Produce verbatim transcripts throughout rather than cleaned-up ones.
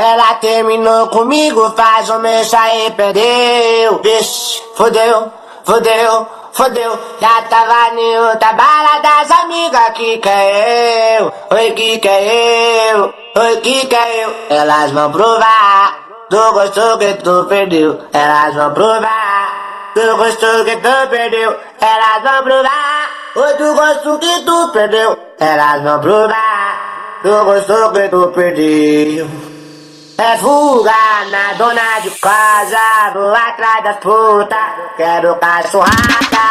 Ela terminou comigo, faz um mês aí perdeu. Vixe, fodeu, fodeu, fodeu. Já tava em outra bala das amigas, que que é eu? Oi, que que é eu? Oi, que que é eu? Elas vão provar do gosto que tu perdeu. Elas vão provar do gosto que tu perdeu. Elas vão provar o do gosto que tu perdeu. Elas vão provar do gosto que tu perdeu. É fuga na dona de casa, vou atrás das putas, quero cachorrada.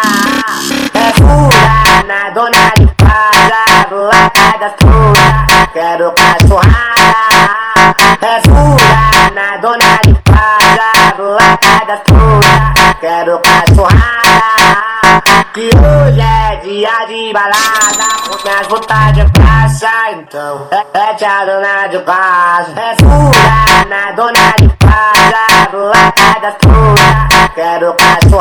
É fuga na dona de casa, vou atrás das putas, quero cachorrada. É fuga na dona de casa, vou atrás das putas, quero cachorrada. Que hoje é dia de balada, com minhas vontades de praça, então é, é tia dona de casa. É fuga na dona de casa, vou atrás das putas, quero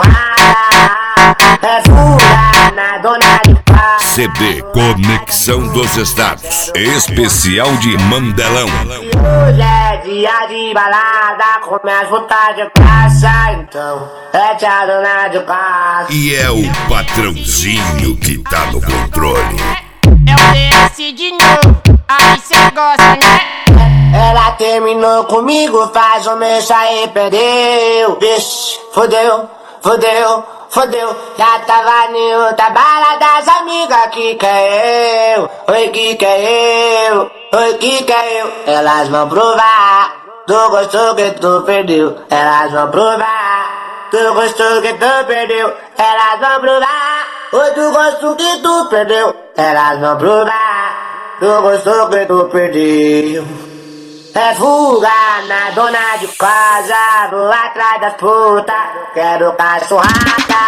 cachorrada. É fuga na dona de casa. C D Conexão dos Estados, especial de Mandelão. Que hoje é dia de balada, com minhas vontades de praça, então é tia dona de casa. E é o patrãozinho que tá no controle. É o D S de novo, aí cê gosta, né? Ela terminou comigo, faz um mês aí perdeu. Vixe, fodeu, fodeu, fodeu. Já tava em outra bala das amigas, que que é eu? Oi, que que é eu? Oi, que que é eu? Elas vão provar do gosto que tu perdeu. Elas vão provar do gosto que tu perdeu. Elas vão provar o do gosto que tu perdeu. Elas vão provar do gosto que tu perdeu. É fuga na dona de casa, vou atrás das putas, quero cachorrada.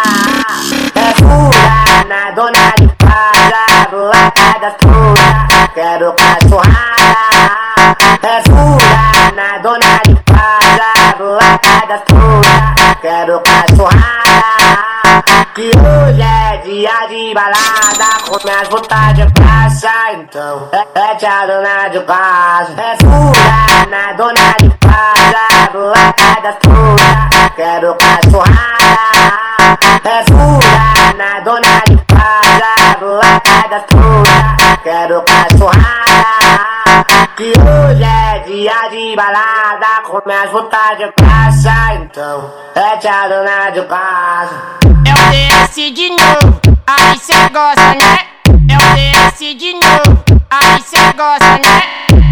É fuga na dona de casa, vou atrás das putas, quero cachorrada. É fuga na dona de casa, vou atrás das putas, quero cachorrada. Que hoje é dia de balada, com minhas vontades de praça, então é, é tia dona de casa. É fuga na dona de casa, vou atrás das putas, quero cachorrada. É fuga na dona de casa, vou atrás das putas, quero cachorrada. Que hoje é dia de balada, com minhas vontades de praça, então é tia dona de casa. É o D S de novo, aí cê gosta, né? É o D S de novo, aí cê gosta, né?